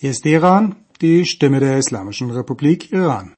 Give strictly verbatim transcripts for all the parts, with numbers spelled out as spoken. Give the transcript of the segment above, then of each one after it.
Hier ist Iran, die Stimme der Islamischen Republik Iran.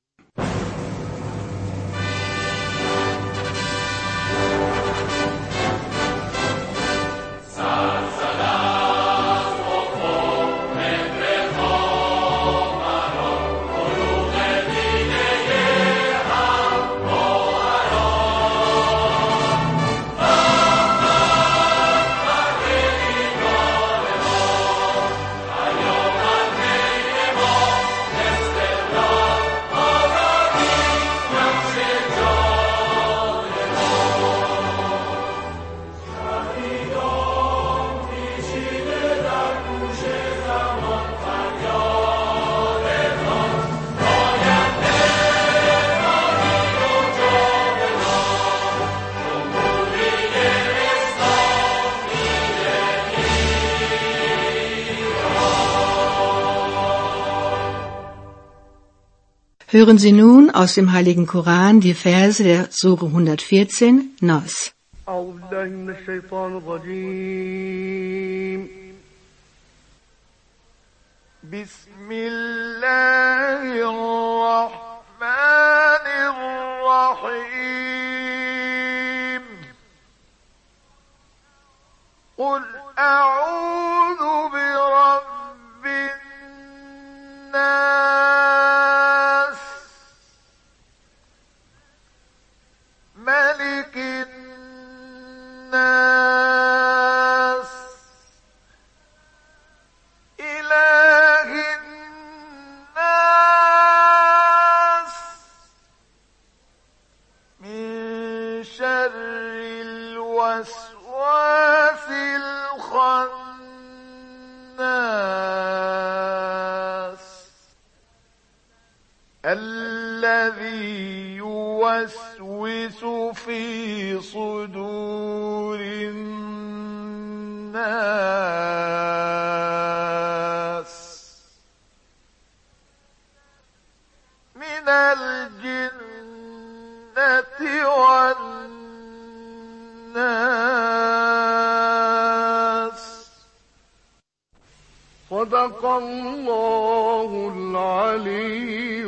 Hören Sie nun aus dem Heiligen Koran die Verse der Sure hundertvierzehn, Nas. Bismillahirrahmanirrahim. Qul a'udhu bi rabbin nas, malikin nas, ilahin nas, min şerril vesvasil khannas, الذي يوسوس في صدور الناس من الجنة والناس. صدق الله العلي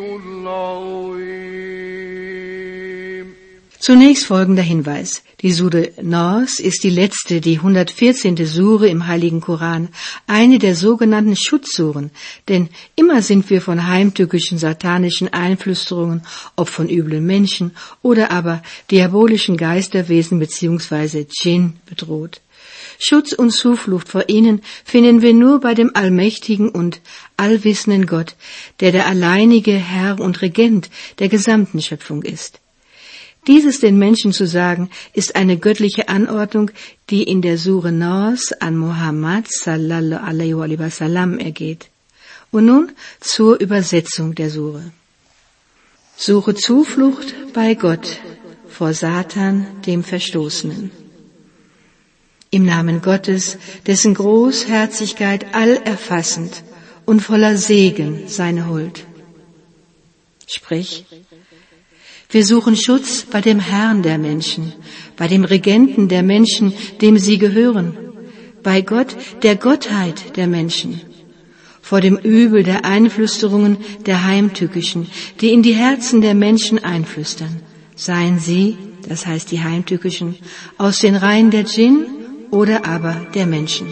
العظيم. Zunächst folgender Hinweis. Die Sure Nas ist die letzte, die hundertvierzehnte Sure im Heiligen Koran, eine der sogenannten Schutzsuren, denn immer sind wir von heimtückischen satanischen Einflüsterungen, ob von üblen Menschen oder aber diabolischen Geisterwesen bzw. Dschinn bedroht. Schutz und Zuflucht vor ihnen finden wir nur bei dem allmächtigen und allwissenden Gott, der der alleinige Herr und Regent der gesamten Schöpfung ist. Dieses den Menschen zu sagen, ist eine göttliche Anordnung, die in der Sure Nas an Muhammad sallallahu alaihi wa sallam ergeht. Und nun zur Übersetzung der Sure. Suche Zuflucht bei Gott vor Satan, dem Verstoßenen. Im Namen Gottes, dessen Großherzigkeit allerfassend und voller Segen seine Huld. Sprich, wir suchen Schutz bei dem Herrn der Menschen, bei dem Regenten der Menschen, dem sie gehören, bei Gott, der Gottheit der Menschen, vor dem Übel der Einflüsterungen der Heimtückischen, die in die Herzen der Menschen einflüstern, seien sie, das heißt die Heimtückischen, aus den Reihen der Dschinn oder aber der Menschen.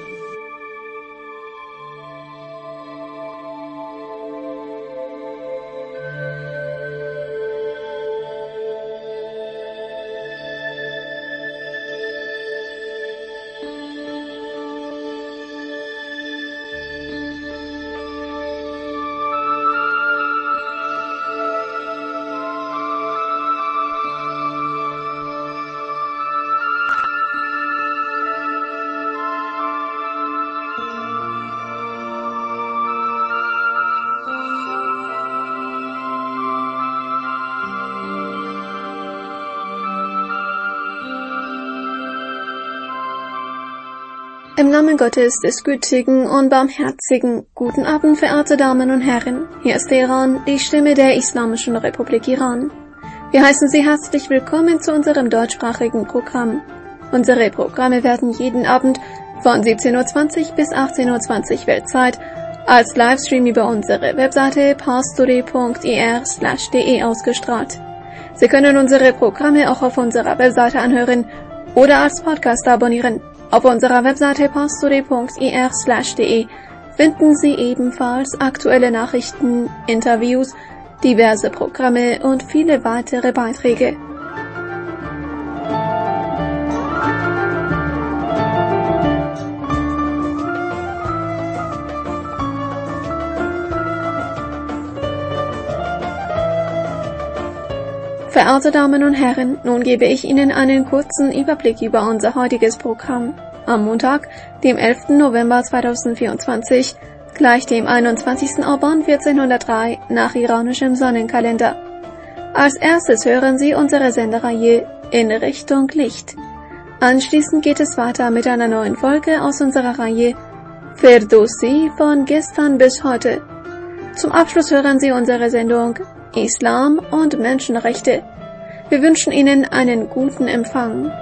Im Namen Gottes, des Gütigen und Barmherzigen, guten Abend, verehrte Damen und Herren. Hier ist Iran, die Stimme der Islamischen Republik Iran. Wir heißen Sie herzlich willkommen zu unserem deutschsprachigen Programm. Unsere Programme werden jeden Abend von siebzehn Uhr zwanzig bis achtzehn Uhr zwanzig Weltzeit als Livestream über unsere Webseite pastori punkt ir slash de ausgestrahlt. Sie können unsere Programme auch auf unserer Webseite anhören oder als Podcast abonnieren. Auf unserer Webseite pastori punkt ir slash de finden Sie ebenfalls aktuelle Nachrichten, Interviews, diverse Programme und viele weitere Beiträge. Verehrte Damen und Herren, nun gebe ich Ihnen einen kurzen Überblick über unser heutiges Programm. Am Montag, dem elften November zweitausendvierundzwanzig, gleich dem einundzwanzigsten Alban vierzehnhundertdrei nach iranischem Sonnenkalender. Als erstes hören Sie unsere Sendereihe In Richtung Licht. Anschließend geht es weiter mit einer neuen Folge aus unserer Reihe Ferdowsi von gestern bis heute. Zum Abschluss hören Sie unsere Sendung Islam und Menschenrechte. Wir wünschen Ihnen einen guten Empfang.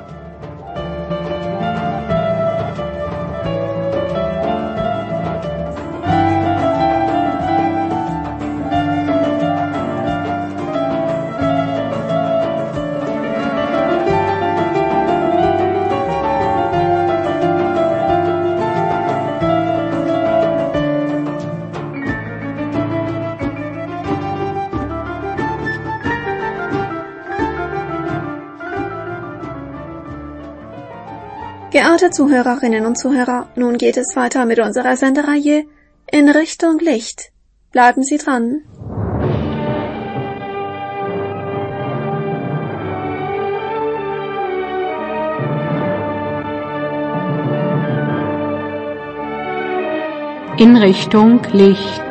Geehrte Zuhörerinnen und Zuhörer, nun geht es weiter mit unserer Sendereihe In Richtung Licht. Bleiben Sie dran. In Richtung Licht.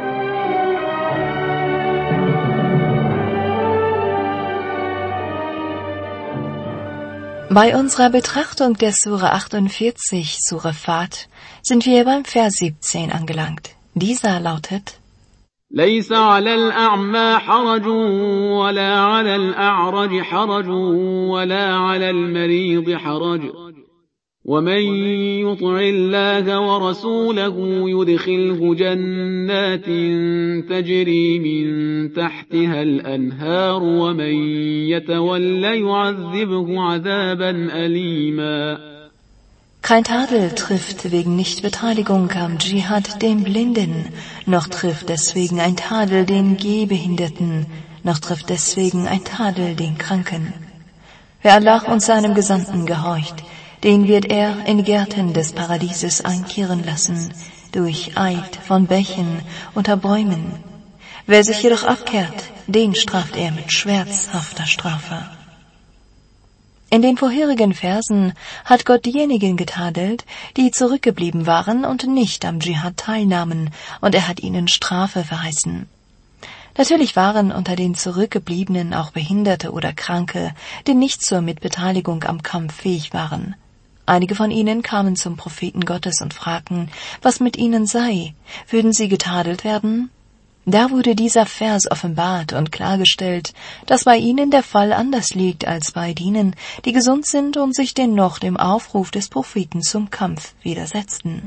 Bei unserer Betrachtung der Sure achtundvierzig, Sure Fat, sind wir beim Vers siebzehn angelangt. Dieser lautet: ليس على الأعمى حرج ولا على الأعرج حرج ولا على المريض حرج ومن يطع الله ورسوله يدخله جنات تجري من تحتها الأنهار ومن يتولى يعذبه عذابا أليما. Kein Tadel trifft wegen Nichtbeteiligung am Dschihad den Blinden, noch trifft deswegen ein Tadel den Gehbehinderten, noch trifft deswegen ein Tadel den Kranken. Wer Allah und seinem Gesandten gehorcht, den wird er in Gärten des Paradieses einkehren lassen, durch Eid von Bächen unter Bäumen. Wer sich jedoch abkehrt, den straft er mit schmerzhafter Strafe. In den vorherigen Versen hat Gott diejenigen getadelt, die zurückgeblieben waren und nicht am Dschihad teilnahmen, und er hat ihnen Strafe verheißen. Natürlich waren unter den Zurückgebliebenen auch Behinderte oder Kranke, die nicht zur Mitbeteiligung am Kampf fähig waren. Einige von ihnen kamen zum Propheten Gottes und fragten, was mit ihnen sei, würden sie getadelt werden? Da wurde dieser Vers offenbart und klargestellt, dass bei ihnen der Fall anders liegt als bei denen, die gesund sind und sich dennoch dem Aufruf des Propheten zum Kampf widersetzten.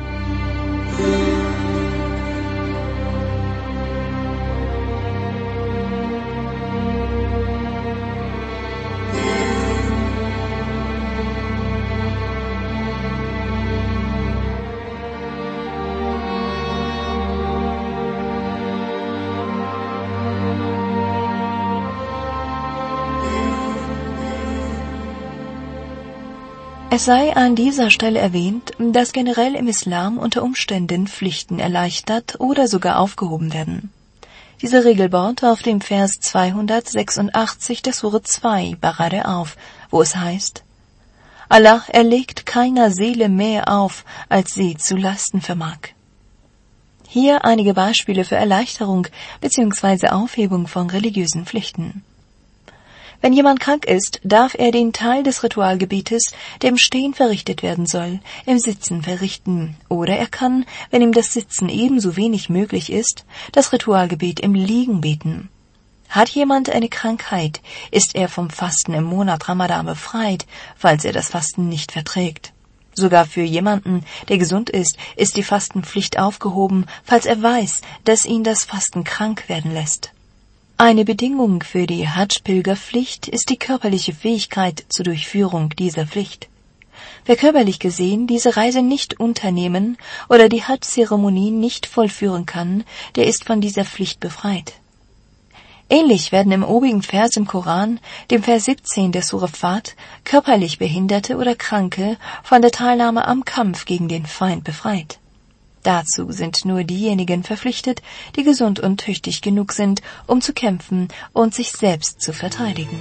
Es sei an dieser Stelle erwähnt, dass generell im Islam unter Umständen Pflichten erleichtert oder sogar aufgehoben werden. Diese Regel baut auf dem Vers zweihundertsechsundachtzig der Sure zwei Barade auf, wo es heißt: Allah erlegt keiner Seele mehr auf, als sie zu lasten vermag. Hier einige Beispiele für Erleichterung bzw. Aufhebung von religiösen Pflichten. Wenn jemand krank ist, darf er den Teil des Ritualgebetes, der im Stehen verrichtet werden soll, im Sitzen verrichten. Oder er kann, wenn ihm das Sitzen ebenso wenig möglich ist, das Ritualgebet im Liegen beten. Hat jemand eine Krankheit, ist er vom Fasten im Monat Ramadan befreit, falls er das Fasten nicht verträgt. Sogar für jemanden, der gesund ist, ist die Fastenpflicht aufgehoben, falls er weiß, dass ihn das Fasten krank werden lässt. Eine Bedingung für die Hadsch-Pilgerpflicht ist die körperliche Fähigkeit zur Durchführung dieser Pflicht. Wer körperlich gesehen diese Reise nicht unternehmen oder die Hadsch-Zeremonie nicht vollführen kann, der ist von dieser Pflicht befreit. Ähnlich werden im obigen Vers im Koran, dem Vers siebzehn der Sure Fat, körperlich Behinderte oder Kranke von der Teilnahme am Kampf gegen den Feind befreit. Dazu sind nur diejenigen verpflichtet, die gesund und tüchtig genug sind, um zu kämpfen und sich selbst zu verteidigen.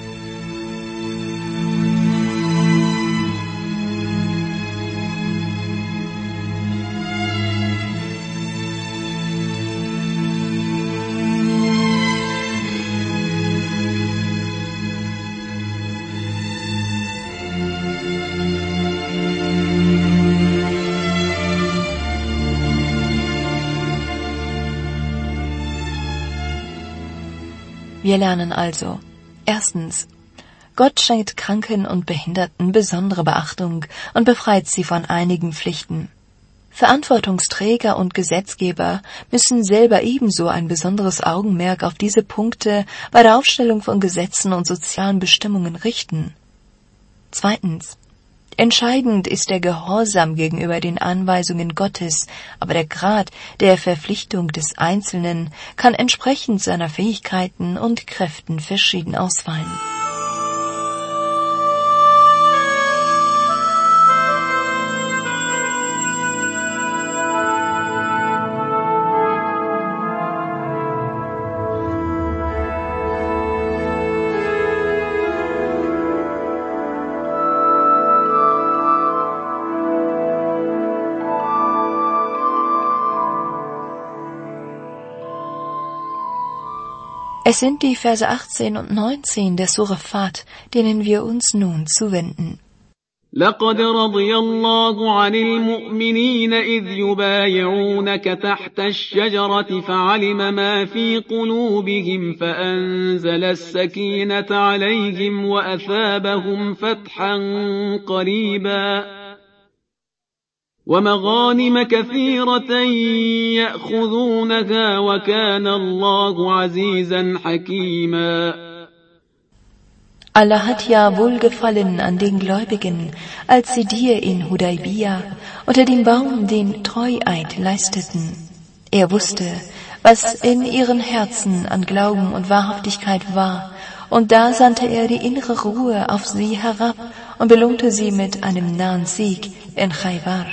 Wir lernen also: Erstens, Gott schenkt Kranken und Behinderten besondere Beachtung und befreit sie von einigen Pflichten. Verantwortungsträger und Gesetzgeber müssen selber ebenso ein besonderes Augenmerk auf diese Punkte bei der Aufstellung von Gesetzen und sozialen Bestimmungen richten. Zweitens, entscheidend ist der Gehorsam gegenüber den Anweisungen Gottes, aber der Grad der Verpflichtung des Einzelnen kann entsprechend seiner Fähigkeiten und Kräften verschieden ausfallen. Es sind die Verse achtzehn und neunzehn der Sure Fat, denen wir uns nun zuwenden. لقد رضي الله عن المؤمنين إذ يبايعونك تحت الشجرة فعلم ما في قلوبهم فأنزل السكينة عليهم وأثابهم فتحا قريبا ومغانم كثيرة يأخذونها وكان الله عزيزا حكيما. Allah hat ja Wohlgefallen an den Gläubigen, als sie dir in Hudaybiyah unter dem Baum den Treueid leisteten. Er wusste, was in ihren Herzen an Glauben und Wahrhaftigkeit war, und da sandte er die innere Ruhe auf sie herab und belohnte sie mit einem nahen Sieg in Khaybar.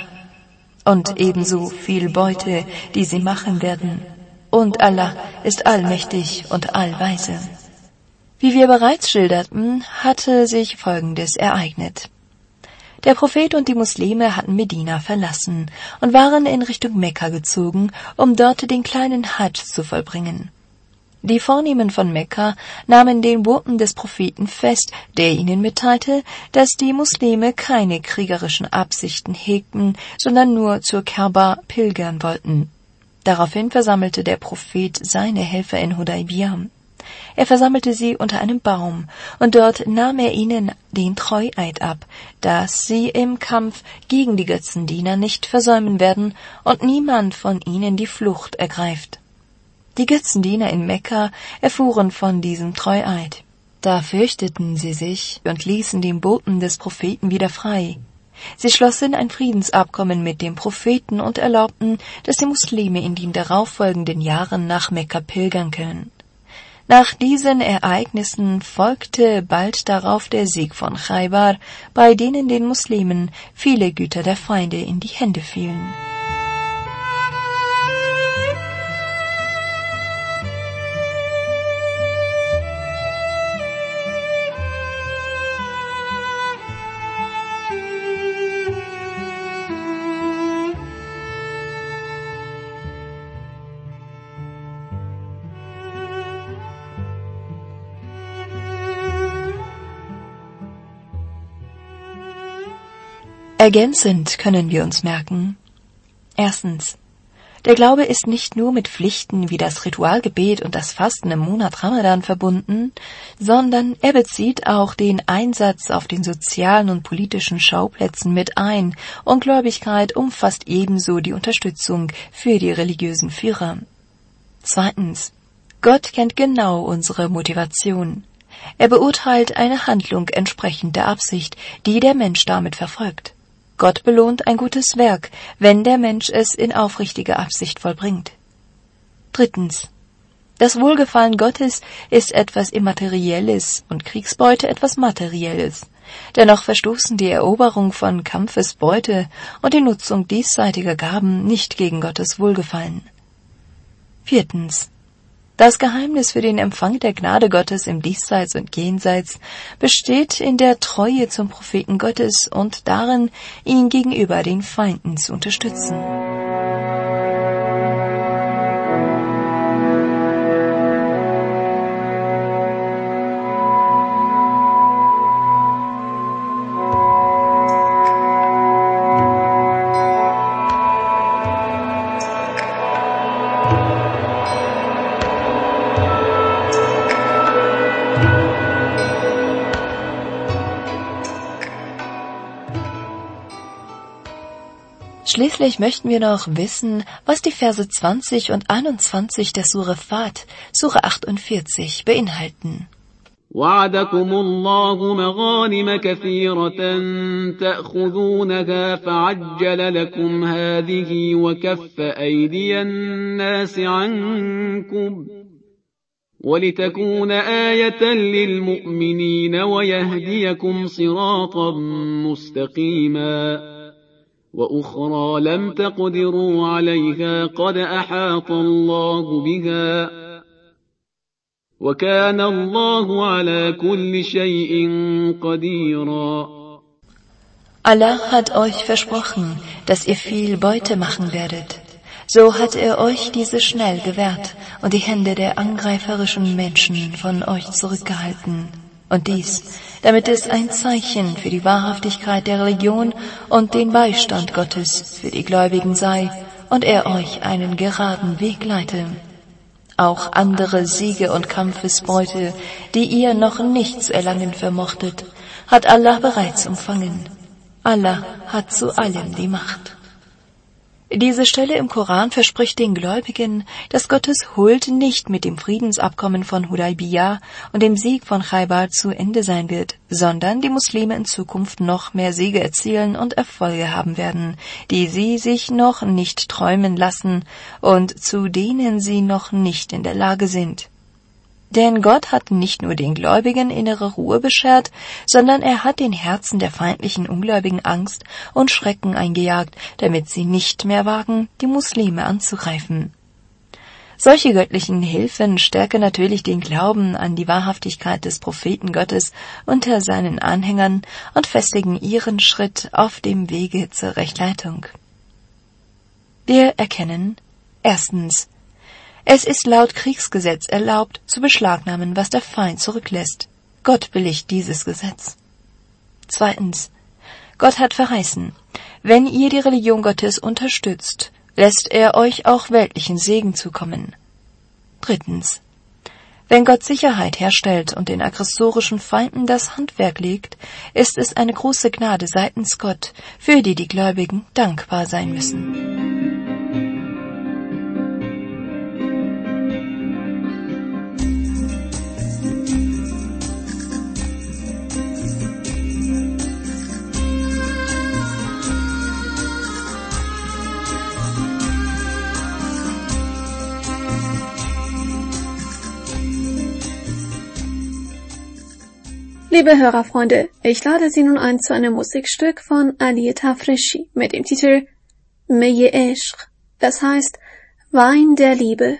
Und ebenso viel Beute, die sie machen werden. Und Allah ist allmächtig und allweise. Wie wir bereits schilderten, hatte sich Folgendes ereignet. Der Prophet und die Muslime hatten Medina verlassen und waren in Richtung Mekka gezogen, um dort den kleinen Hadsch zu vollbringen. Die Vornehmen von Mekka nahmen den Boten des Propheten fest, der ihnen mitteilte, dass die Muslime keine kriegerischen Absichten hegten, sondern nur zur Kaaba pilgern wollten. Daraufhin versammelte der Prophet seine Helfer in Hudaybiyah. Er versammelte sie unter einem Baum, und dort nahm er ihnen den Treueid ab, dass sie im Kampf gegen die Götzendiener nicht versäumen werden und niemand von ihnen die Flucht ergreift. Die Götzendiener in Mekka erfuhren von diesem Treueid. Da fürchteten sie sich und ließen den Boten des Propheten wieder frei. Sie schlossen ein Friedensabkommen mit dem Propheten und erlaubten, dass die Muslime in den darauffolgenden Jahren nach Mekka pilgern können. Nach diesen Ereignissen folgte bald darauf der Sieg von Khaybar, bei denen den Muslimen viele Güter der Feinde in die Hände fielen. Ergänzend können wir uns merken: Erstens, Der Glaube ist nicht nur mit Pflichten wie das Ritualgebet und das Fasten im Monat Ramadan verbunden, sondern er bezieht auch den Einsatz auf den sozialen und politischen Schauplätzen mit ein, und Gläubigkeit umfasst ebenso die Unterstützung für die religiösen Führer. Zweitens. Gott kennt genau unsere Motivation. Er beurteilt eine Handlung entsprechend der Absicht, die der Mensch damit verfolgt. Gott belohnt ein gutes Werk, wenn der Mensch es in aufrichtiger Absicht vollbringt. Drittens. Das Wohlgefallen Gottes ist etwas Immaterielles und Kriegsbeute etwas Materielles. Dennoch verstoßen die Eroberung von Kampfesbeute und die Nutzung diesseitiger Gaben nicht gegen Gottes Wohlgefallen. Viertens. Das Geheimnis für den Empfang der Gnade Gottes im Diesseits und Jenseits besteht in der Treue zum Propheten Gottes und darin, ihn gegenüber den Feinden zu unterstützen. Schließlich möchten wir noch wissen, was die Verse zwanzig und einundzwanzig der Sure Fat, Sure achtundvierzig, beinhalten. وعدكم الله مغانم كثيرة تأخذونها فعجل لكم هذه وكف أيدي الناس عنكم ولتكون آية للمؤمنين ويهديكم صراطا مستقيما وأخرى لم تقدروا عليها قد أحاط الله بها وكان الله على كل شيء قديرا. Allah hat euch versprochen, dass ihr viel Beute machen werdet. So hat er euch diese schnell gewährt und die Hände der angreiferischen Menschen von euch zurückgehalten. Und dies, damit es ein Zeichen für die Wahrhaftigkeit der Religion und den Beistand Gottes für die Gläubigen sei und er euch einen geraden Weg leite. Auch andere Siege und Kampfesbeute, die ihr noch nicht zu erlangen vermochtet, hat Allah bereits umfangen. Allah hat zu allem die Macht. Diese Stelle im Koran verspricht den Gläubigen, dass Gottes Huld nicht mit dem Friedensabkommen von Hudaybiyah und dem Sieg von Khaybar zu Ende sein wird, sondern die Muslime in Zukunft noch mehr Siege erzielen und Erfolge haben werden, die sie sich noch nicht träumen lassen und zu denen sie noch nicht in der Lage sind. Denn Gott hat nicht nur den Gläubigen innere Ruhe beschert, sondern er hat den Herzen der feindlichen Ungläubigen Angst und Schrecken eingejagt, damit sie nicht mehr wagen, die Muslime anzugreifen. Solche göttlichen Hilfen stärken natürlich den Glauben an die Wahrhaftigkeit des Propheten Gottes unter seinen Anhängern und festigen ihren Schritt auf dem Wege zur Rechtleitung. Wir erkennen erstens: Es ist laut Kriegsgesetz erlaubt, zu beschlagnahmen, was der Feind zurücklässt. Gott billigt dieses Gesetz. Zweitens. Gott hat verheißen, wenn ihr die Religion Gottes unterstützt, lässt er euch auch weltlichen Segen zukommen. Drittens. Wenn Gott Sicherheit herstellt und den aggressorischen Feinden das Handwerk legt, ist es eine große Gnade seitens Gott, für die die Gläubigen dankbar sein müssen. Liebe Hörerfreunde, ich lade Sie nun ein zu einem Musikstück von Ali Tafreshi mit dem Titel Meye Ishq, das heißt Wein der Liebe.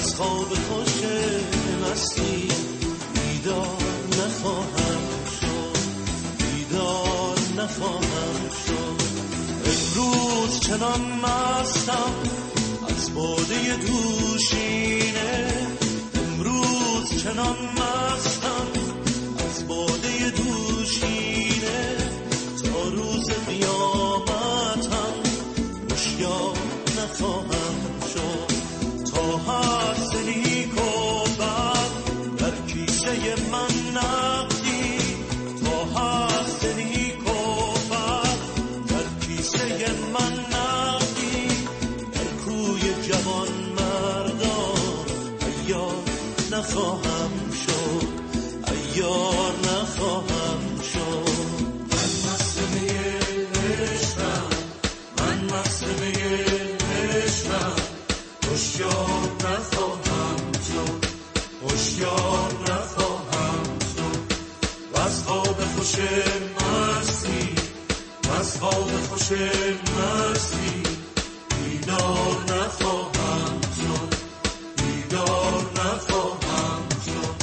از خواب خوش مستی بیدار نخواهم شد، بیدار نخواهم شد. امروز چنان مستم از باده دوشینه، امروز چنان مستم از باده دوشینه، تا روز قیامتم مشیار نخواهم شد. تا هست نیک و بد در کیسه من نقدی، تا هست نیک و بد در کیسه من نقدی، در کوی جوان مردان عیار نخواهم شد، عیار نخواهم شد. من مسلمه عشقم، من مسلمه عشقم، هوشیار نخواهم شد، هوشیار نخواهم شد. وز خواب خوش مستی، وز خواب خوش مستی بیدار نخواهم شد، بیدار نخواهم شد.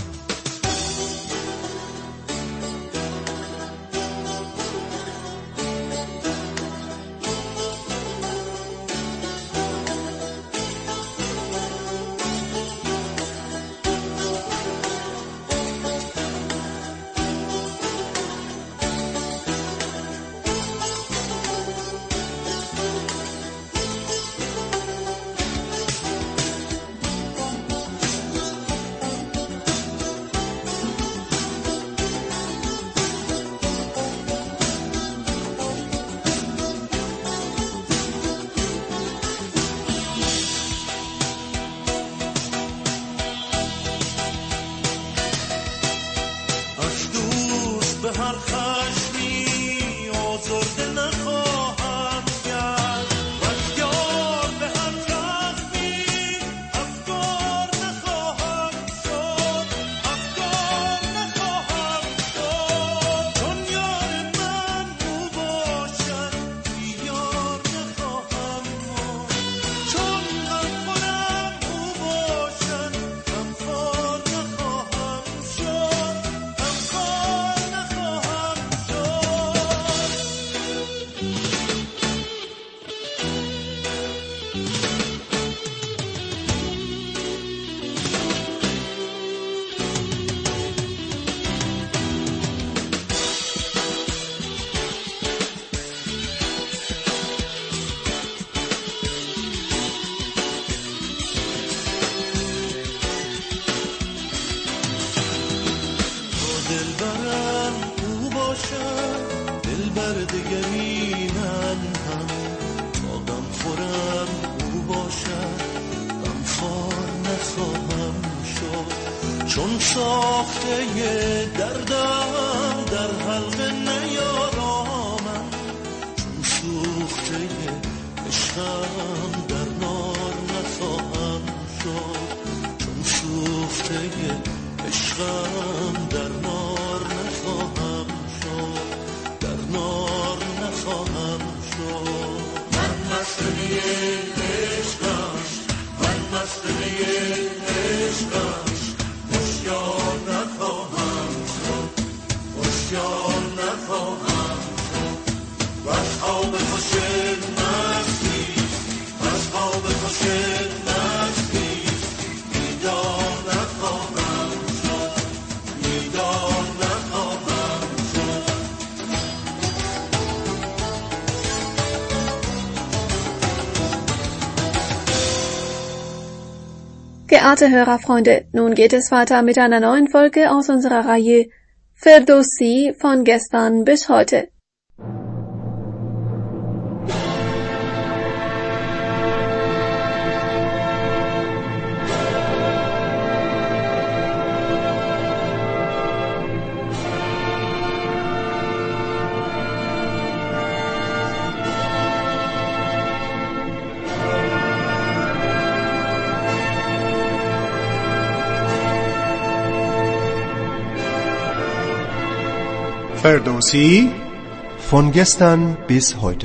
هر خشمی آزرده نخواهم کرد، و یار به هر زخمی افگار نخواهم شد، افگار نخواهم شد. چون یار من او باشد بیار نخواهم ماند، چون غمخورم او باشد غمخوار نخواهم شد، غمخوار دلبرم او باشد، دلبر دگری من هم، تا غم خورم او باشد غمخوار نخواهم شد. چون ساخته دردم در حلقه نیارامم، چون سوخته عشقم در نار نخواهم شد، چون سوخته عشقم در نار نخواهم شد، در نار نخواهم شد. من مسلمه عشقم، من مسلمه عشقم، هوشیار نخواهم شد، هوشیار نخواهم شد. وز خواب خوش مستی، وز خواب خوش مستی بیدار نخواهم شد، بیدار نخواهم شد. Geehrte Hörerfreunde, nun geht es weiter mit einer neuen Folge aus unserer Reihe Ferdowsi von gestern bis heute. Ferdowsi von gestern bis heute.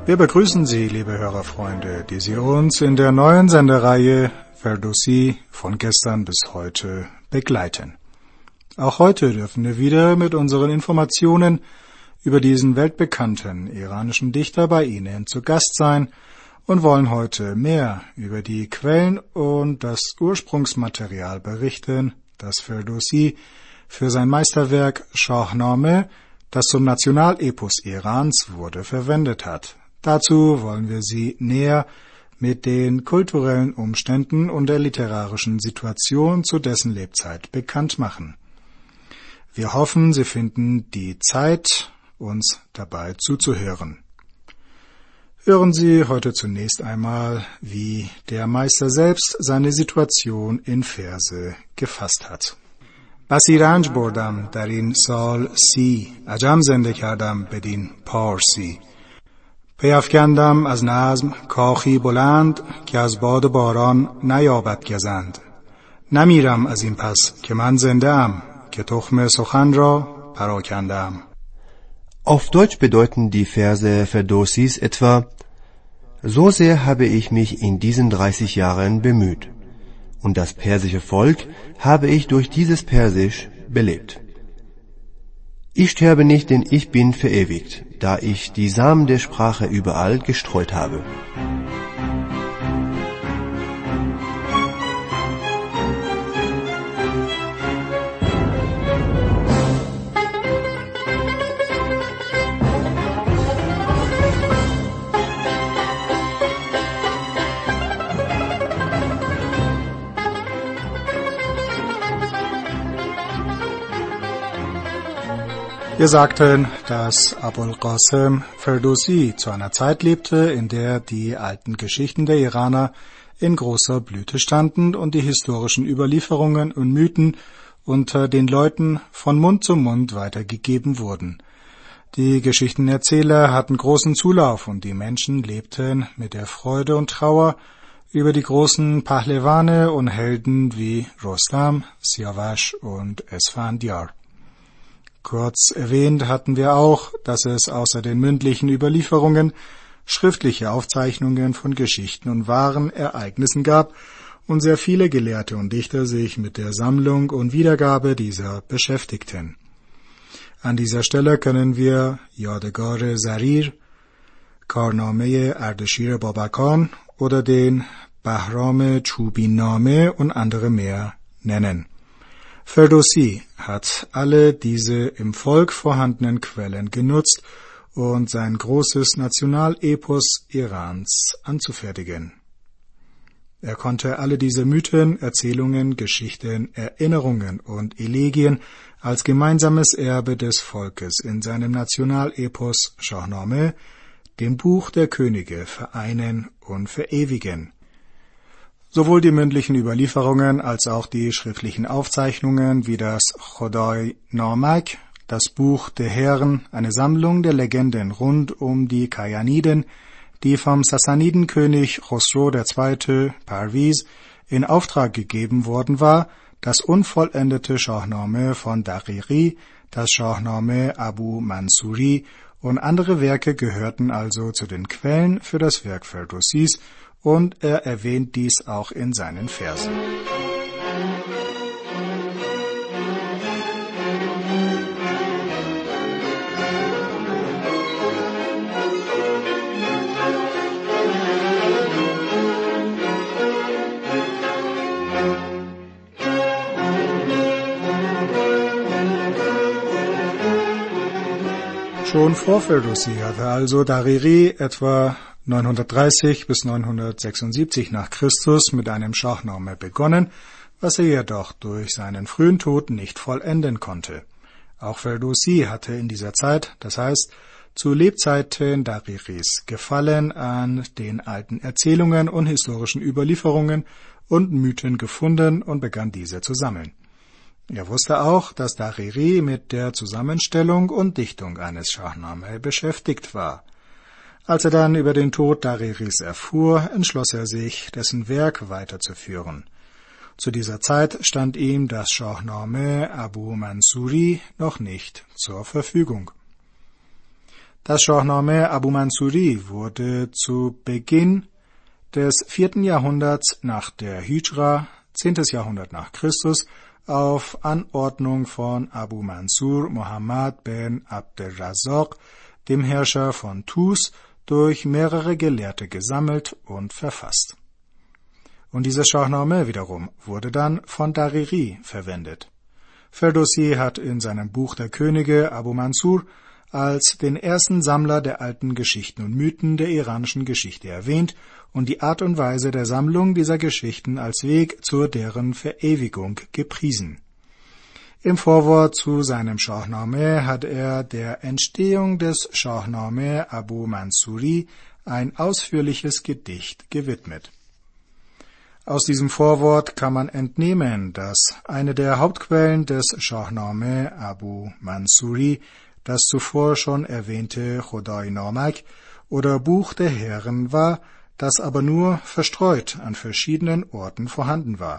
Wir begrüßen Sie, liebe Hörerfreunde, die Sie uns in der neuen Sendereihe Ferdowsi von gestern bis heute begleiten. Auch heute dürfen wir wieder mit unseren Informationen über diesen weltbekannten iranischen Dichter bei Ihnen zu Gast sein und wollen heute mehr über die Quellen und das Ursprungsmaterial berichten, das Ferdowsi für sein Meisterwerk Shahnameh, das zum Nationalepos Irans wurde, verwendet hat. Dazu wollen wir Sie näher mit den kulturellen Umständen und der literarischen Situation zu dessen Lebzeit bekannt machen. Wir hoffen, Sie finden die Zeit, uns dabei zuzuhören. Hören Sie heute zunächst einmal, wie der Meister selbst seine Situation in Verse gefasst hat. بسی رنج بردم در این سال سی عجم زنده کردم بدین پارسی پیافکندم از نظم کاخی بلند که از باد باران نیابد گزند نمیرم از این پس که من زنده ام که تخم سخن را پراکندم. Auf Deutsch bedeuten die Verse Ferdowsis etwa: So sehr habe ich mich in diesen dreißig Jahren bemüht, und das persische Volk habe ich durch dieses Persisch belebt. Ich sterbe nicht, denn ich bin verewigt, da ich die Samen der Sprache überall gestreut habe. Wir sagten, dass Abul Qasim Ferdowsi zu einer Zeit lebte, in der die alten Geschichten der Iraner in großer Blüte standen und die historischen Überlieferungen und Mythen unter den Leuten von Mund zu Mund weitergegeben wurden. Die Geschichtenerzähler hatten großen Zulauf und die Menschen lebten mit der Freude und Trauer über die großen Pahlewane und Helden wie Rostam, Siavash und Esfandiar. Kurz erwähnt hatten wir auch, dass es außer den mündlichen Überlieferungen schriftliche Aufzeichnungen von Geschichten und wahren Ereignissen gab und sehr viele Gelehrte und Dichter sich mit der Sammlung und Wiedergabe dieser beschäftigten. An dieser Stelle können wir Yadegar Zarir, Karnameh Ardeshir Babakan oder den Bahram Chubin-Name und andere mehr nennen. Ferdowsi hat alle diese im Volk vorhandenen Quellen genutzt, um sein großes Nationalepos Irans anzufertigen. Er konnte alle diese Mythen, Erzählungen, Geschichten, Erinnerungen und Elegien als gemeinsames Erbe des Volkes in seinem Nationalepos Shahnameh, dem Buch der Könige, vereinen und verewigen. Sowohl die mündlichen Überlieferungen als auch die schriftlichen Aufzeichnungen wie das Khodai Namak, das Buch der Herren, eine Sammlung der Legenden rund um die Kayaniden, die vom Sassanidenkönig Chosrow der Zweite. Parviz in Auftrag gegeben worden war, das unvollendete Shahnameh von Daghiri, das Shahnameh Abu Mansuri und andere Werke gehörten also zu den Quellen für das Werk Ferdowsis, und er erwähnt dies auch in seinen Versen. Schon vor Ferdowsi hatte also Daghiri etwa neunhundertdreißig bis neunhundertsechsundsiebzig nach Christus mit einem Shahnameh begonnen, was er jedoch durch seinen frühen Tod nicht vollenden konnte. Auch Ferdowsi hatte in dieser Zeit, das heißt zu Lebzeiten Daghiris, Gefallen an den alten Erzählungen und historischen Überlieferungen und Mythen gefunden und begann diese zu sammeln. Er wusste auch, dass Daghiri mit der Zusammenstellung und Dichtung eines Shahnameh beschäftigt war. Als er dann über den Tod Daghiris erfuhr, entschloss er sich, dessen Werk weiterzuführen. Zu dieser Zeit stand ihm das Shahnameh Abu Mansuri noch nicht zur Verfügung. Das Shahnameh Abu Mansuri wurde zu Beginn des vierten Jahrhunderts nach der Hijra, zehntes Jahrhundert nach Christus, auf Anordnung von Abu Mansur Muhammad ben Abd-er-Razzaq, dem Herrscher von Tus, durch mehrere Gelehrte gesammelt und verfasst. Und dieses Shahnameh wiederum wurde dann von Dariri verwendet. Ferdowsi hat in seinem Buch der Könige Abu Mansur als den ersten Sammler der alten Geschichten und Mythen der iranischen Geschichte erwähnt und die Art und Weise der Sammlung dieser Geschichten als Weg zur deren Verewigung gepriesen. Im Vorwort zu seinem Shahnameh hat er der Entstehung des Shahnameh Abu Mansuri ein ausführliches Gedicht gewidmet. Aus diesem Vorwort kann man entnehmen, dass eine der Hauptquellen des Shahnameh Abu Mansuri das zuvor schon erwähnte Khodai-Namak oder Buch der Herren war, das aber nur verstreut an verschiedenen Orten vorhanden war.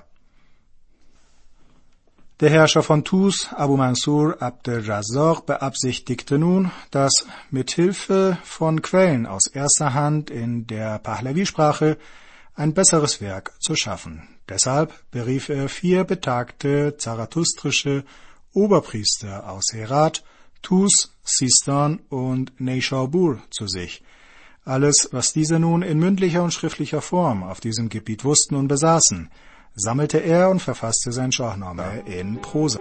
Der Herrscher von Tus, Abu Mansur Abd-er-Razzaq, beabsichtigte nun, das mit Hilfe von Quellen aus erster Hand in der Pahlavi-Sprache ein besseres Werk zu schaffen. Deshalb berief er vier betagte zarathustrische Oberpriester aus Herat, Tus, Sistan und Neyshabur zu sich. Alles, was diese nun in mündlicher und schriftlicher Form auf diesem Gebiet wussten und besaßen, sammelte er und verfasste sein Shahnameh in Prosa.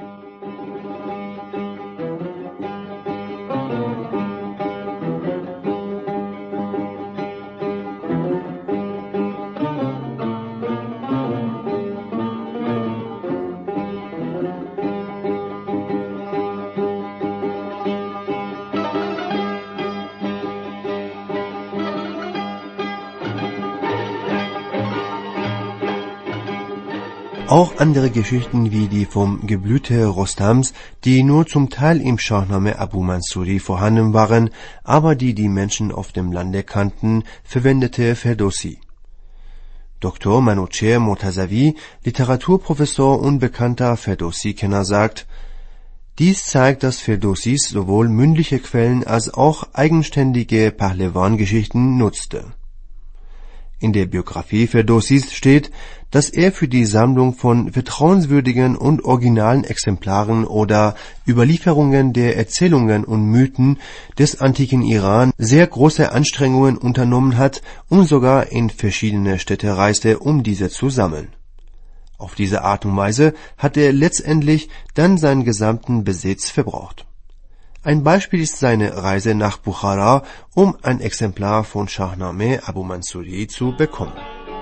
Auch andere Geschichten wie die vom Geblüte Rostams, die nur zum Teil im Shahnameh Abu Mansuri vorhanden waren, aber die die Menschen auf dem Lande kannten, verwendete Ferdowsi. Doktor Manouchehr Mortazavi, Literaturprofessor und bekannter Ferdowsi-Kenner, sagt: Dies zeigt, dass Ferdowsis sowohl mündliche Quellen als auch eigenständige Pahlewan-Geschichten nutzte. In der Biografie Ferdowsis steht, dass er für die Sammlung von vertrauenswürdigen und originalen Exemplaren oder Überlieferungen der Erzählungen und Mythen des antiken Iran sehr große Anstrengungen unternommen hat und sogar in verschiedene Städte reiste, um diese zu sammeln. Auf diese Art und Weise hat er letztendlich dann seinen gesamten Besitz verbraucht. Ein Beispiel ist seine Reise nach Bukhara, um ein Exemplar von Shahnameh Abu Mansuri zu bekommen.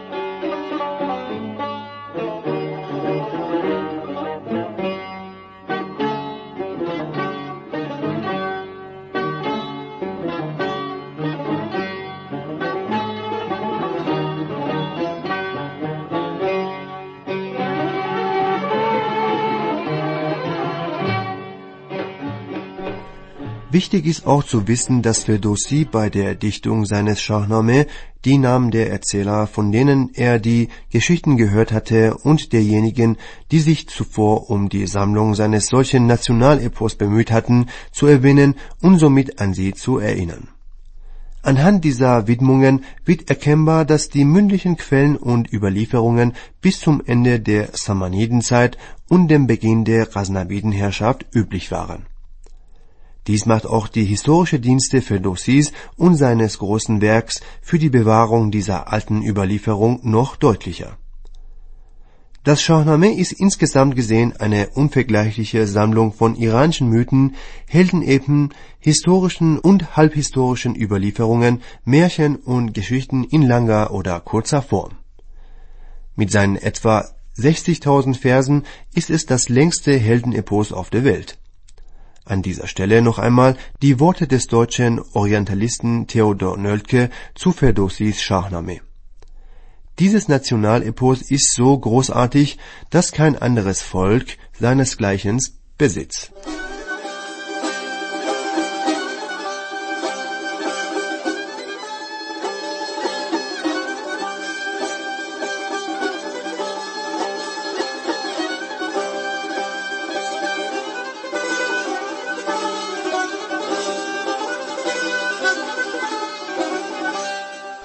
Wichtig ist auch zu wissen, dass Ferdowsi bei der Dichtung seines Shahnameh die Namen der Erzähler, von denen er die Geschichten gehört hatte, und derjenigen, die sich zuvor um die Sammlung seines solchen Nationalepos bemüht hatten, zu erwähnen und somit an sie zu erinnern. Anhand dieser Widmungen wird erkennbar, dass die mündlichen Quellen und Überlieferungen bis zum Ende der Samanidenzeit und dem Beginn der Ghaznavidenherrschaft üblich waren. Dies macht auch die historische Dienste Ferdowsis und seines großen Werks für die Bewahrung dieser alten Überlieferung noch deutlicher. Das Shahnameh ist insgesamt gesehen eine unvergleichliche Sammlung von iranischen Mythen, Heldenepen, historischen und halbhistorischen Überlieferungen, Märchen und Geschichten in langer oder kurzer Form. Mit seinen etwa sechzigtausend Versen ist es das längste Heldenepos auf der Welt. An dieser Stelle noch einmal die Worte des deutschen Orientalisten Theodor Nöldke zu Ferdowsis Shahnameh. Dieses Nationalepos ist so großartig, dass kein anderes Volk seinesgleichen besitzt.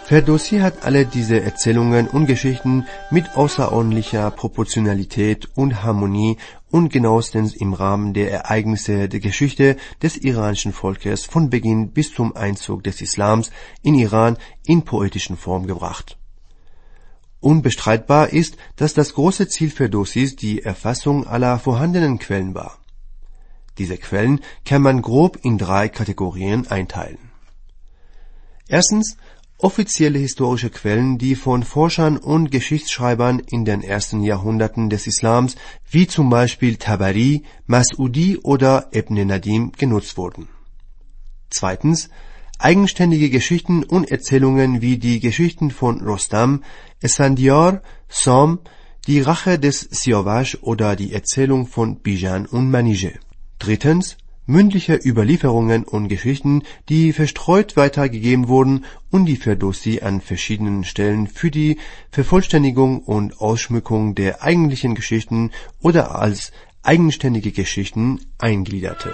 Ferdowsi hat alle diese Erzählungen und Geschichten mit außerordentlicher Proportionalität und Harmonie und genauestens im Rahmen der Ereignisse der Geschichte des iranischen Volkes von Beginn bis zum Einzug des Islams in Iran in poetischen Form gebracht. Unbestreitbar ist, dass das große Ziel Ferdowsis die Erfassung aller vorhandenen Quellen war. Diese Quellen kann man grob in drei Kategorien einteilen. Erstens offizielle historische Quellen, die von Forschern und Geschichtsschreibern in den ersten Jahrhunderten des Islams, wie zum Beispiel Tabari, Mas'udi oder Ibn Nadim, genutzt wurden. Zweitens eigenständige Geschichten und Erzählungen wie die Geschichten von Rostam, Esfandiar, Sam, die Rache des Siavash oder die Erzählung von Bijan und Manije. Drittens mündliche Überlieferungen und Geschichten, die verstreut weitergegeben wurden und die Ferdowsi an verschiedenen Stellen für die Vervollständigung und Ausschmückung der eigentlichen Geschichten oder als eigenständige Geschichten eingliederte.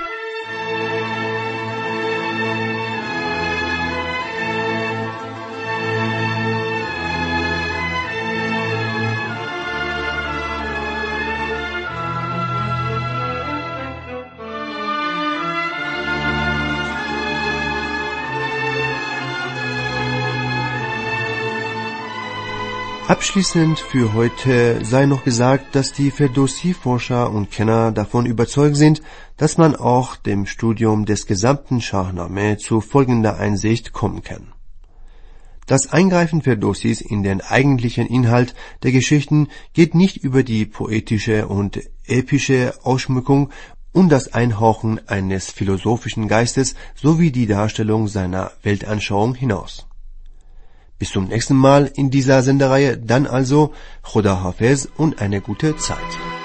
Abschließend für heute sei noch gesagt, dass die Ferdowsi-Forscher und Kenner davon überzeugt sind, dass man auch dem Studium des gesamten Shahnameh zu folgender Einsicht kommen kann. Das Eingreifen Ferdowsis in den eigentlichen Inhalt der Geschichten geht nicht über die poetische und epische Ausschmückung und das Einhauchen eines philosophischen Geistes sowie die Darstellung seiner Weltanschauung hinaus. Bis zum nächsten Mal in dieser Sendereihe, dann also Khoda Hafez und eine gute Zeit.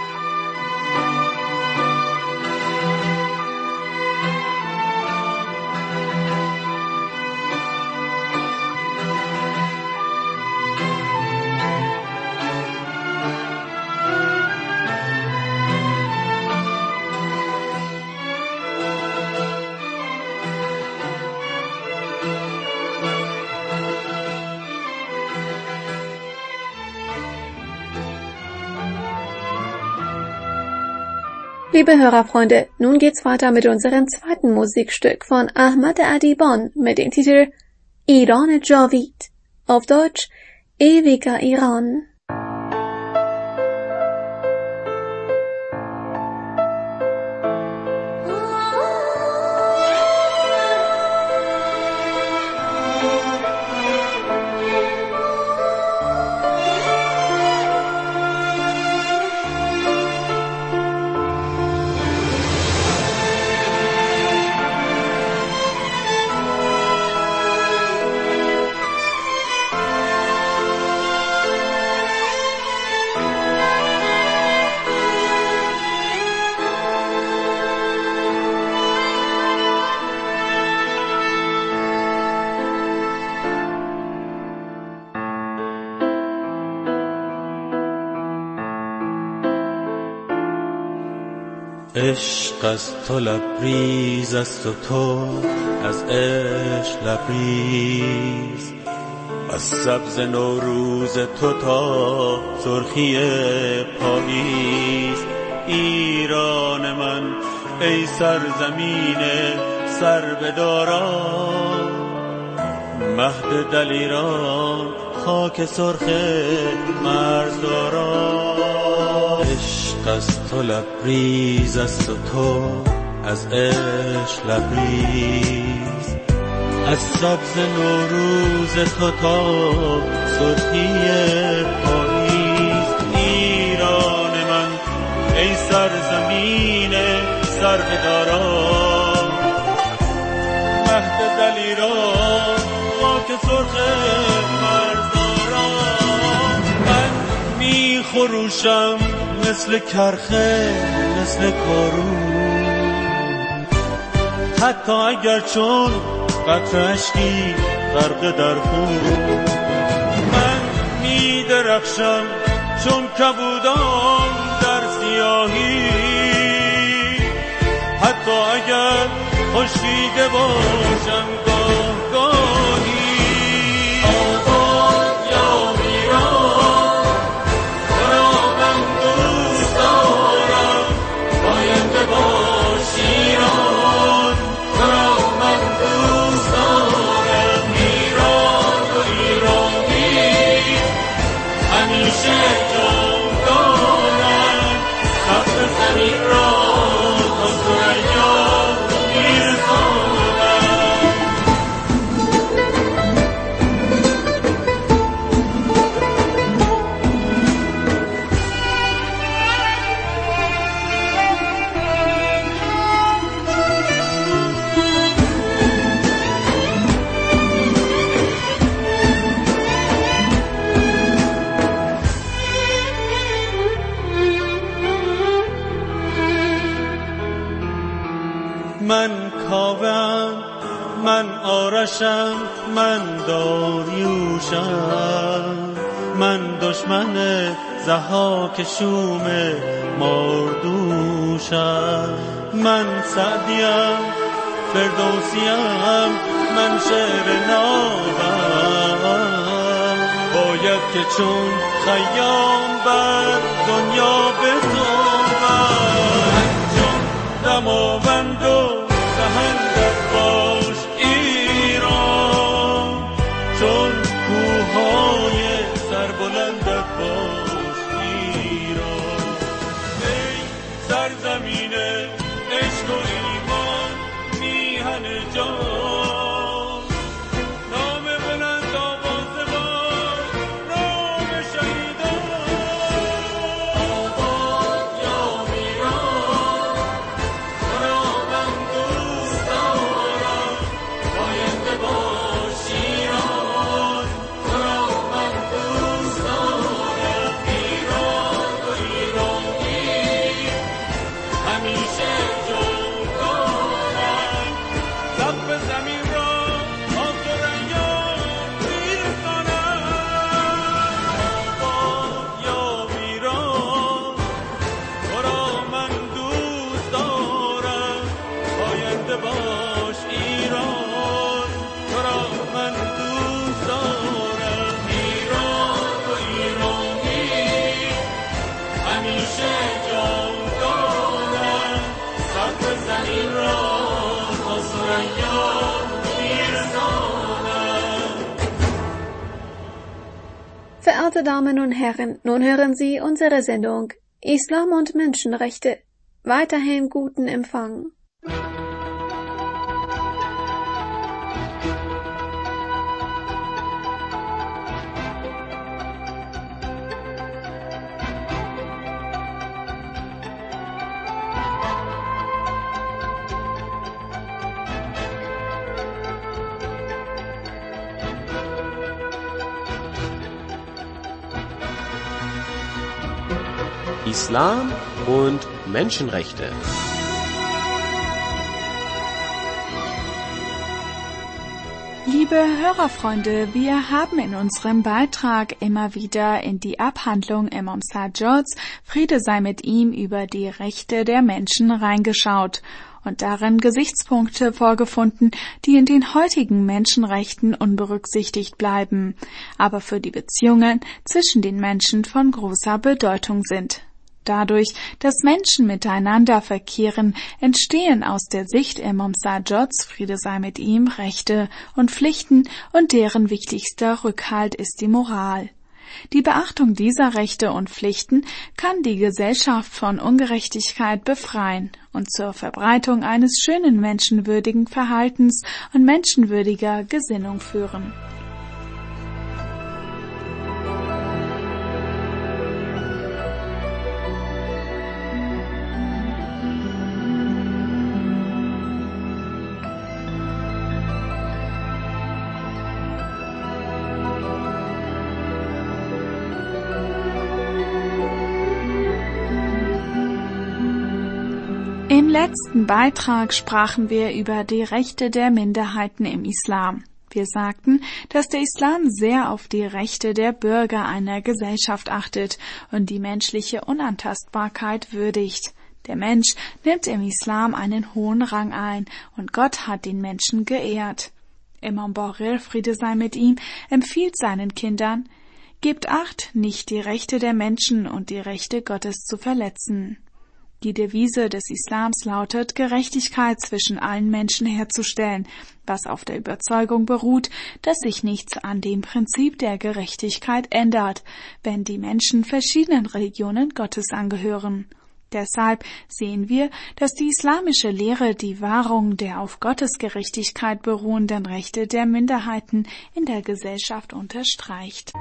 Liebe Hörerfreunde, nun geht's weiter mit unserem zweiten Musikstück von Ahmad Adibon mit dem Titel Iran Javid, auf Deutsch Ewiger Iran. عشق از تو لبریز است و تو از عشق لبریز، از سبز نوروز تو تا سرخی پاییز. ایران من ای سرزمین سربداران، مهد دلیران خاک سرخ مرزداران. عشق از تو لبریز است و تو از عشق لبریز، از سبز نوروز تو تا سرخی پاییز. ایران من ای سرزمین سربداران، مهد دلیران خاک سرخ مرزداران. من می خروشم مثل کرخه مثل کارو، حتی اگر چون قطره اشکی غرق در خون. من می درخشم چون کبودان در سیاهی، حتی اگر خشکیده باشم گاه گاهی. من آرشم، من داریوشم، من دشمن ضحاک شوم مردوشم، من سعدیم، فردوسیم، من شعر نابم، باید که چون خیام بر دنیا بتابم، چون دماوند و دهندت باش ایران، چون کوههای سربلندت باش ایران، ای سرزمین عشق و ایمان میهن جان، نام بلند آواز باش نام شهیدان، آباد یا میران تو را من دوست دارم، پاینده باش ایران تو را من دوست دارم، ایران و ایرانی همیشه جاودانم، سقف زمین را آسرایان میرسانم، آباد یا ویران تو را من دوست دارم، پاینده باش ایران تو را من دوست دارم، ایران و ایرانی همیشه جاودانم، سقف زمین را آسرایان میرسانم. Verehrte Damen und Herren, nun hören Sie unsere Sendung Islam und Menschenrechte. Weiterhin guten Empfang. Islam und Menschenrechte. Liebe Hörerfreunde, wir haben in unserem Beitrag immer wieder in die Abhandlung Imam Sajjads, Friede sei mit ihm, über die Rechte der Menschen reingeschaut und darin Gesichtspunkte vorgefunden, die in den heutigen Menschenrechten unberücksichtigt bleiben, aber für die Beziehungen zwischen den Menschen von großer Bedeutung sind. Dadurch, dass Menschen miteinander verkehren, entstehen aus der Sicht Imam Sajjads, Friede sei mit ihm, Rechte und Pflichten, und deren wichtigster Rückhalt ist die Moral. Die Beachtung dieser Rechte und Pflichten kann die Gesellschaft von Ungerechtigkeit befreien und zur Verbreitung eines schönen menschenwürdigen Verhaltens und menschenwürdiger Gesinnung führen. Im letzten Beitrag sprachen wir über die Rechte der Minderheiten im Islam. Wir sagten, dass der Islam sehr auf die Rechte der Bürger einer Gesellschaft achtet und die menschliche Unantastbarkeit würdigt. Der Mensch nimmt im Islam einen hohen Rang ein und Gott hat den Menschen geehrt. Imam Borir, Friede sei mit ihm, empfiehlt seinen Kindern: Gebt Acht, nicht die Rechte der Menschen und die Rechte Gottes zu verletzen. Die Devise des Islams lautet, Gerechtigkeit zwischen allen Menschen herzustellen, was auf der Überzeugung beruht, dass sich nichts an dem Prinzip der Gerechtigkeit ändert, wenn die Menschen verschiedenen Religionen Gottes angehören. Deshalb sehen wir, dass die islamische Lehre die Wahrung der auf Gottes Gerechtigkeit beruhenden Rechte der Minderheiten in der Gesellschaft unterstreicht.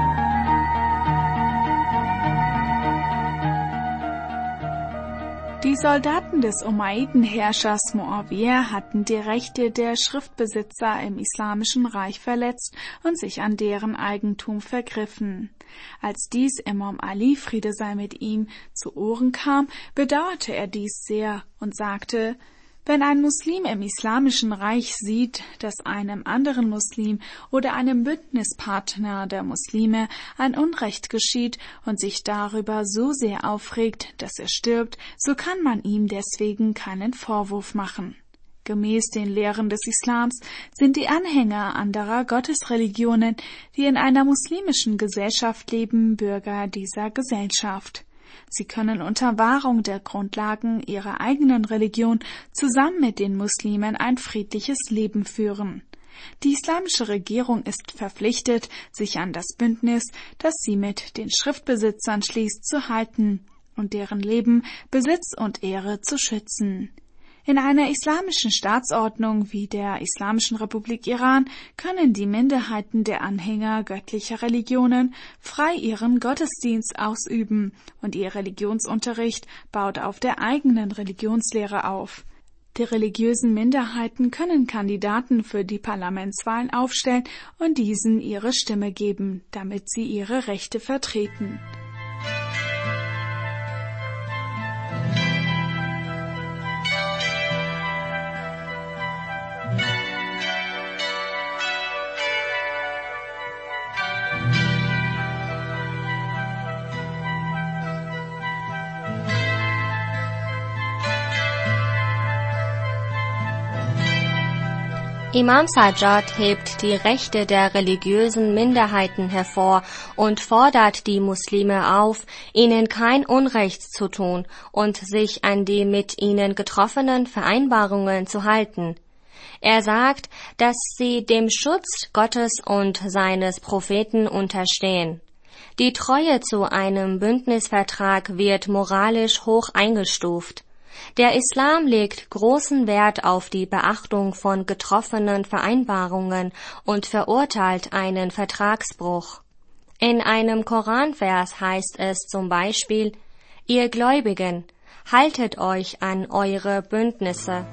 Die Die Soldaten des Umayyaden-Herrschers Muawiyah hatten die Rechte der Schriftbesitzer im Islamischen Reich verletzt und sich an deren Eigentum vergriffen. Als dies Imam Ali, Friede sei mit ihm, zu Ohren kam, bedauerte er dies sehr und sagte: Wenn ein Muslim im Islamischen Reich sieht, dass einem anderen Muslim oder einem Bündnispartner der Muslime ein Unrecht geschieht und sich darüber so sehr aufregt, dass er stirbt, so kann man ihm deswegen keinen Vorwurf machen. Gemäß den Lehren des Islams sind die Anhänger anderer Gottesreligionen, die in einer muslimischen Gesellschaft leben, Bürger dieser Gesellschaft. Sie können unter Wahrung der Grundlagen ihrer eigenen Religion zusammen mit den Muslimen ein friedliches Leben führen. Die islamische Regierung ist verpflichtet, sich an das Bündnis, das sie mit den Schriftbesitzern schließt, zu halten und deren Leben, Besitz und Ehre zu schützen. In einer islamischen Staatsordnung wie der Islamischen Republik Iran können die Minderheiten der Anhänger göttlicher Religionen frei ihren Gottesdienst ausüben und ihr Religionsunterricht baut auf der eigenen Religionslehre auf. Die religiösen Minderheiten können Kandidaten für die Parlamentswahlen aufstellen und diesen ihre Stimme geben, damit sie ihre Rechte vertreten. Imam Sajjad hebt die Rechte der religiösen Minderheiten hervor und fordert die Muslime auf, ihnen kein Unrecht zu tun und sich an die mit ihnen getroffenen Vereinbarungen zu halten. Er sagt, dass sie dem Schutz Gottes und seines Propheten unterstehen. Die Treue zu einem Bündnisvertrag wird moralisch hoch eingestuft. Der Islam legt großen Wert auf die Beachtung von getroffenen Vereinbarungen und verurteilt einen Vertragsbruch. In einem Koranvers heißt es zum Beispiel: Ihr Gläubigen, haltet euch an eure Bündnisse.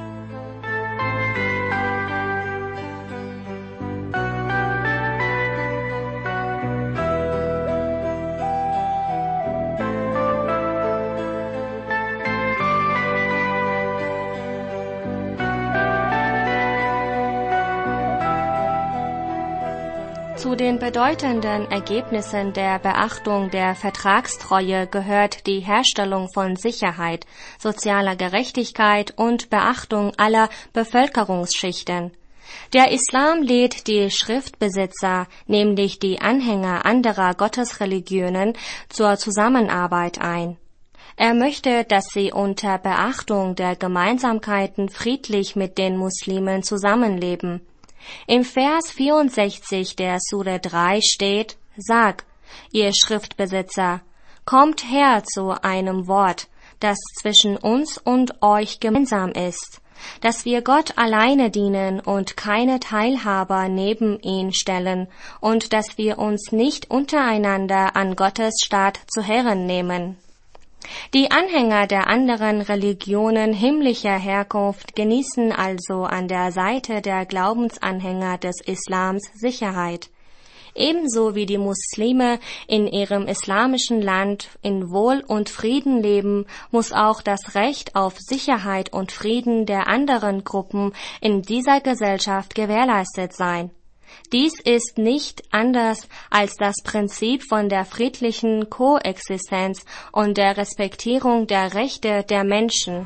Zu den bedeutenden Ergebnissen der Beachtung der Vertragstreue gehört die Herstellung von Sicherheit, sozialer Gerechtigkeit und Beachtung aller Bevölkerungsschichten. Der Islam lädt die Schriftbesitzer, nämlich die Anhänger anderer Gottesreligionen, zur Zusammenarbeit ein. Er möchte, dass sie unter Beachtung der Gemeinsamkeiten friedlich mit den Muslimen zusammenleben. Im Vers vierundsechzig der Sure drei steht: Sag, ihr Schriftbesitzer, kommt her zu einem Wort, das zwischen uns und euch gemeinsam ist, dass wir Gott alleine dienen und keine Teilhaber neben ihn stellen und dass wir uns nicht untereinander an Gottes Staat zu Herren nehmen. Die Anhänger der anderen Religionen himmlischer Herkunft genießen also an der Seite der Glaubensanhänger des Islams Sicherheit. Ebenso wie die Muslime in ihrem islamischen Land in Wohl und Frieden leben, muss auch das Recht auf Sicherheit und Frieden der anderen Gruppen in dieser Gesellschaft gewährleistet sein. Dies ist nicht anders als das Prinzip von der friedlichen Koexistenz und der Respektierung der Rechte der Menschen.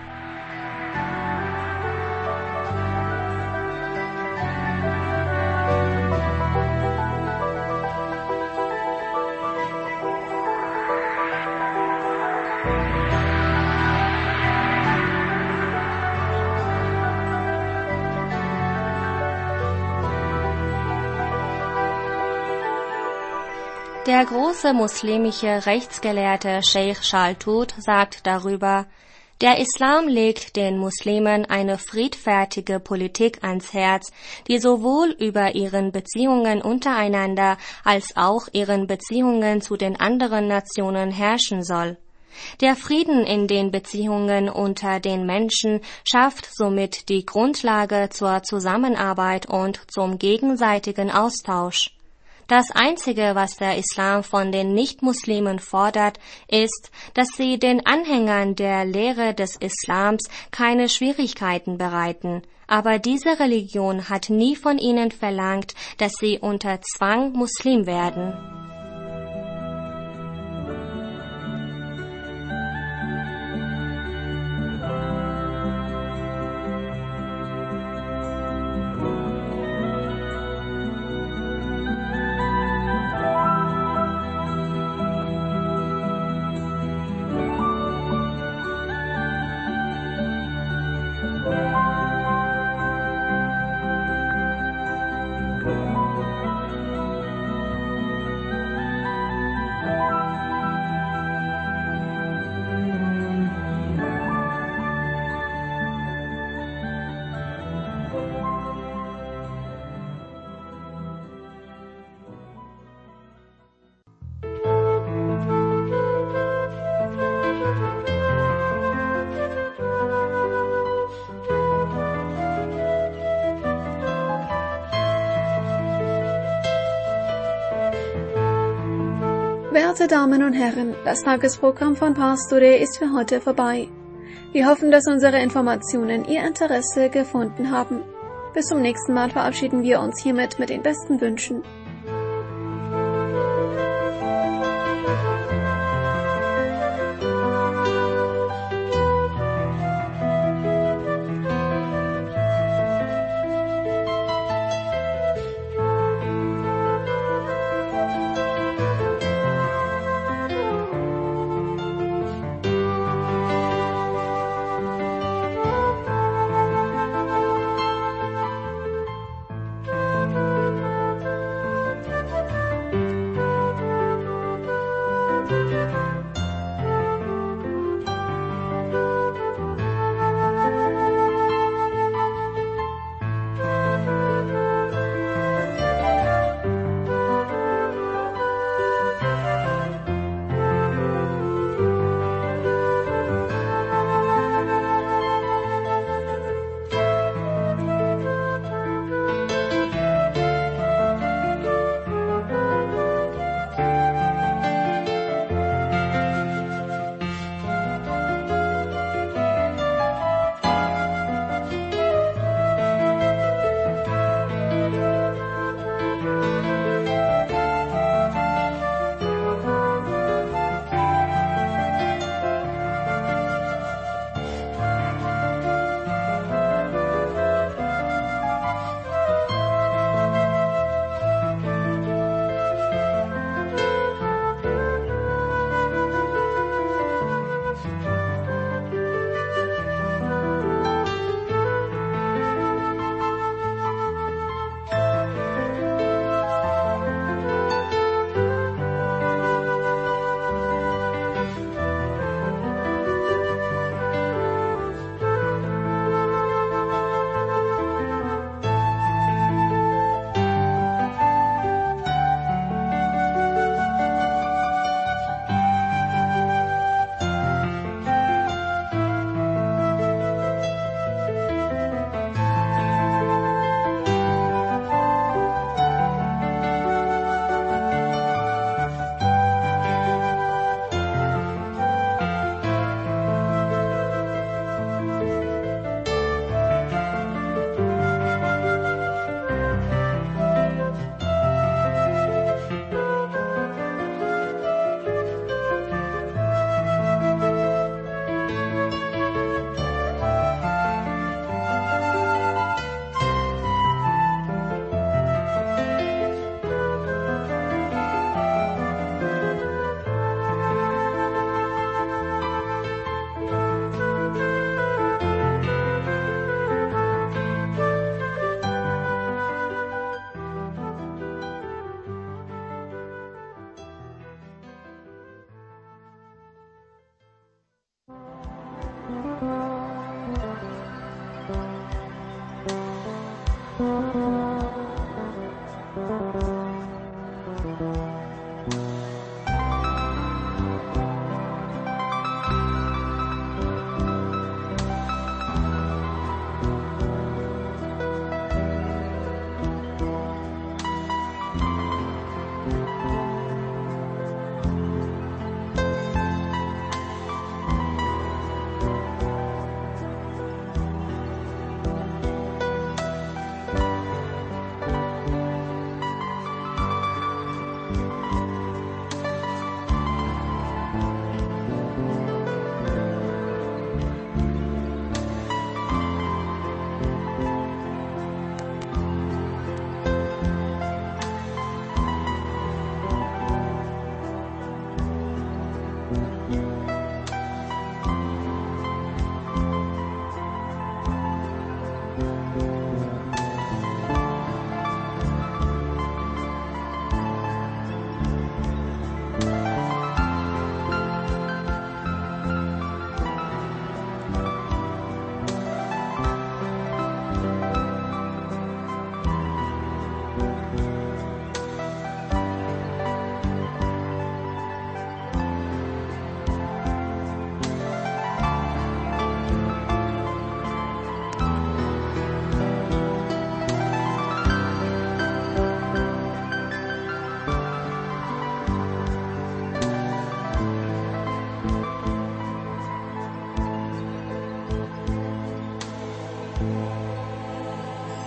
Der große muslimische Rechtsgelehrte Sheikh Shaltut sagt darüber: Der Islam legt den Muslimen eine friedfertige Politik ans Herz, die sowohl über ihren Beziehungen untereinander als auch ihren Beziehungen zu den anderen Nationen herrschen soll. Der Frieden in den Beziehungen unter den Menschen schafft somit die Grundlage zur Zusammenarbeit und zum gegenseitigen Austausch. Das Einzige, was der Islam von den Nichtmuslimen fordert, ist, dass sie den Anhängern der Lehre des Islams keine Schwierigkeiten bereiten. Aber diese Religion hat nie von ihnen verlangt, dass sie unter Zwang Muslim werden. Werte Damen und Herren, das Tagesprogramm von Pastore ist für heute vorbei. Wir hoffen, dass unsere Informationen Ihr Interesse gefunden haben. Bis zum nächsten Mal verabschieden wir uns hiermit mit den besten Wünschen.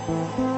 Musik